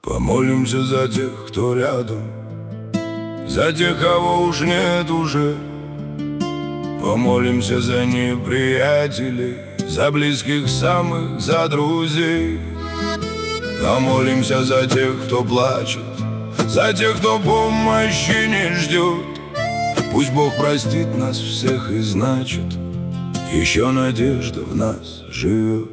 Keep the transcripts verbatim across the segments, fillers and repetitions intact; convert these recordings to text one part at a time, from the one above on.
Помолимся за тех, кто рядом, за тех, кого уж нет уже. Помолимся за неприятелей, за близких самых, за друзей. Помолимся за тех, кто плачет, за тех, кто помощи не ждет. Пусть Бог простит нас всех, и значит, еще надежда в нас живет.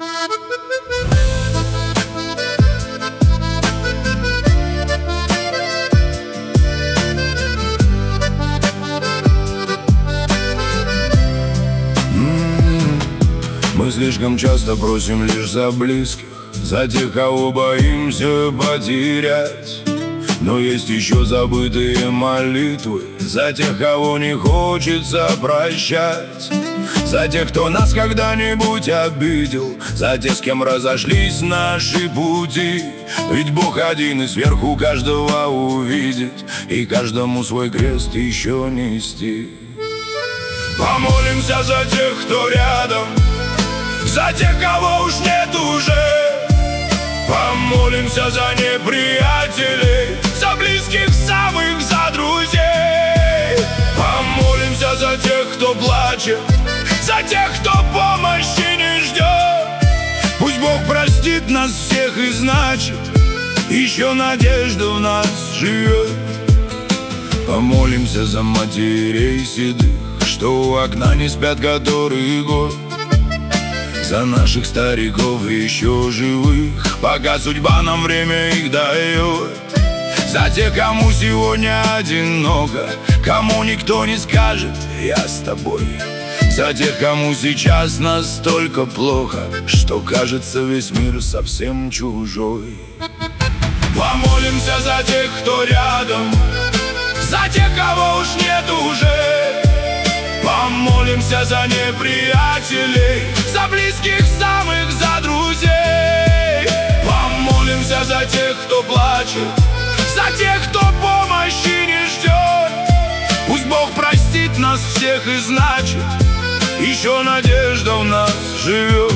Мы слишком часто просим лишь за близких, за тех, кого боимся потерять. Но есть еще забытые молитвы за тех, кого не хочется прощать. За тех, кто нас когда-нибудь обидел, за тех, с кем разошлись наши пути. Ведь Бог один и сверху каждого увидит, и каждому свой крест еще нести. Помолимся за тех, кто рядом, за тех, кого уж нет уже. Помолимся за неприятелей, за близких самых, за друзей. Помолимся за тех, кто плачет, за тех, кто помощи не ждет. Пусть Бог простит нас всех, и значит, еще надежда в нас живет. Помолимся за матерей седых, что у окна не спят который год. За наших стариков еще живых, пока судьба нам время их дает. За тех, кому сегодня одиноко, кому никто не скажет «я с тобой». За тех, кому сейчас настолько плохо, что кажется весь мир совсем чужой. Помолимся за тех, кто рядом, за тех, кого уж нет уже. Помолимся за неприятелей, за близких самых, за друзей. Помолимся за тех, кто плачет, за тех, кто помощи не ждет. Пусть Бог простит нас всех, и значит, еще надежда в нас живет.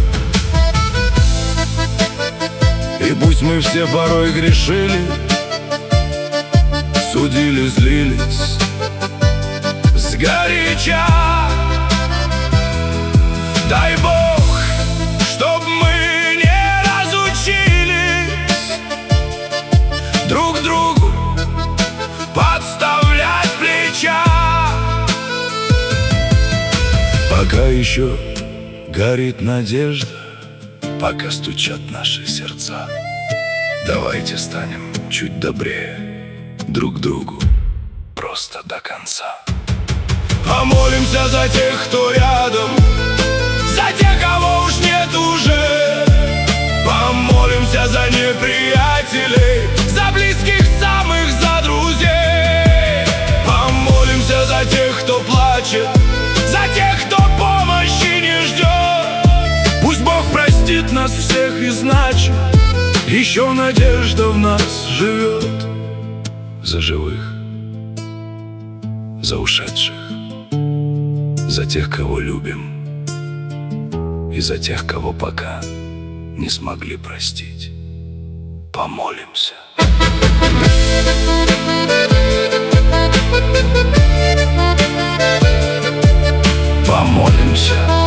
И пусть мы все порой грешили, судили, злились сгоряча, дай Бог, чтоб мы не разучились друг другу подставлять плеча. Пока еще горит надежда, пока стучат наши сердца, давайте станем чуть добрее друг другу просто до конца. Помолимся за тех, кто рядом, за тех, кого уж нет уже. Помолимся за неприятелей, за близких самых, за друзей. Помолимся за тех, кто плачет, за тех, кто помощи не ждет. Пусть Бог простит нас всех, и значит, еще надежда в нас живет. За живых, за ушедших, за тех, кого любим, и за тех, кого пока не смогли простить. Помолимся. Помолимся.